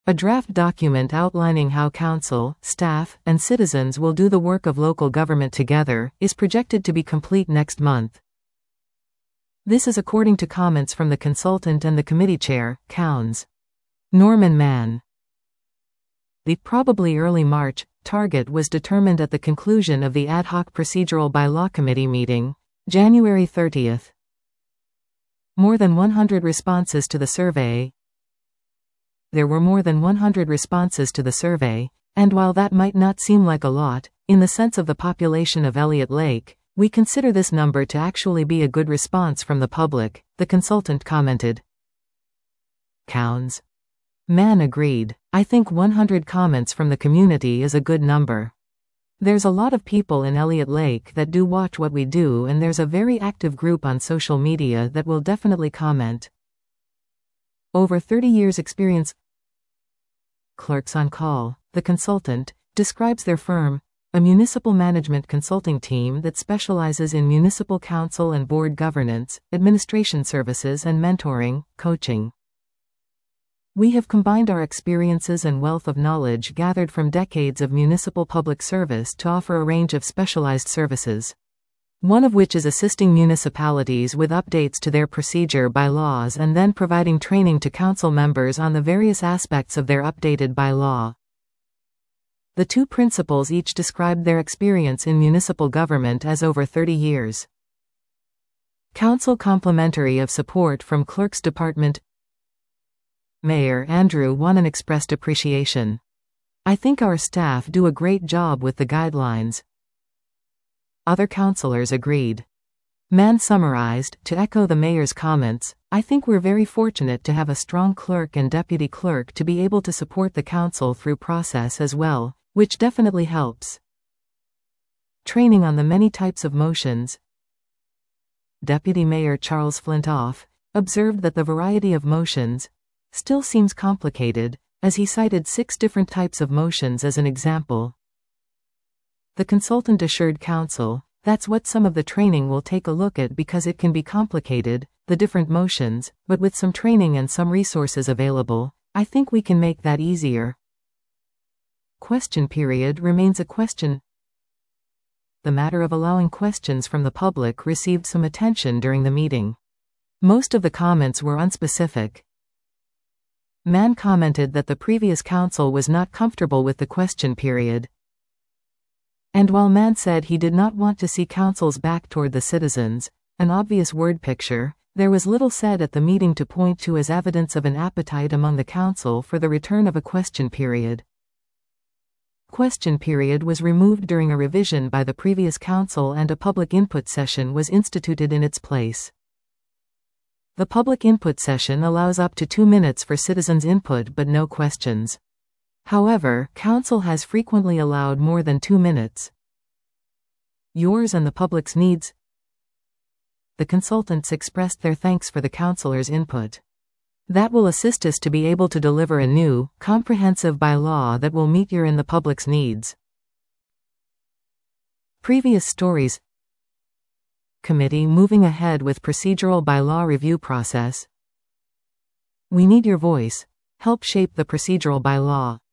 A draft document outlining how council, staff, and citizens will do the work of local government together is projected to be complete next month. This is according to comments from the consultant and the committee chair, Counts. Norman Mann. The probably early March target was determined at the conclusion of the ad hoc procedural bylaw committee meeting, January 30th. More than 100 responses to the survey. There were more than 100 responses to the survey, and while that might not seem like a lot, in the sense of the population of Elliott Lake, we consider this number to actually be a good response from the public, the consultant commented. Counts. Mann agreed. I think 100 comments from the community is a good number. There's a lot of people in Elliott Lake that do watch what we do, and there's a very active group on social media that will definitely comment. Over 30 years experience. Clerks on Call, the consultant, describes their firm, a municipal management consulting team that specializes in municipal council and board governance, administration services and mentoring, coaching. We have combined our experiences and wealth of knowledge gathered from decades of municipal public service to offer a range of specialized services. One of which is assisting municipalities with updates to their procedure bylaws and then providing training to council members on the various aspects of their updated bylaw. The two principals each described their experience in municipal government as over 30 years. Council complimentary of support from Clerk's Department. Mayor Andrew Wanan expressed appreciation. I think our staff do a great job with the guidelines. Other councillors agreed. Mann summarized, to echo the mayor's comments, I think we're very fortunate to have a strong clerk and deputy clerk to be able to support the council through process as well, which definitely helps. Training on the many types of motions. Deputy Mayor Charles Flintoff observed that the variety of motions still seems complicated, as he cited 6 different types of motions as an example. The consultant assured council, that's what some of the training will take a look at because it can be complicated, the different motions, but with some training and some resources available, I think we can make that easier. Question period remains a question. The matter of allowing questions from the public received some attention during the meeting. Most of the comments were unspecific. Mann commented that the previous council was not comfortable with the question period. And while Mann said he did not want to see councils back toward the citizens, an obvious word picture, there was little said at the meeting to point to as evidence of an appetite among the council for the return of a question period. Question period was removed during a revision by the previous council and a public input session was instituted in its place. The public input session allows up to 2 minutes for citizens' input but no questions. However, council has frequently allowed more than 2 minutes. Yours and the public's needs. The consultants expressed their thanks for the councillors' input. That will assist us to be able to deliver a new, comprehensive bylaw that will meet your and the public's needs. Previous stories. Committee moving ahead with procedural bylaw review process. We need your voice. Help shape the procedural bylaw.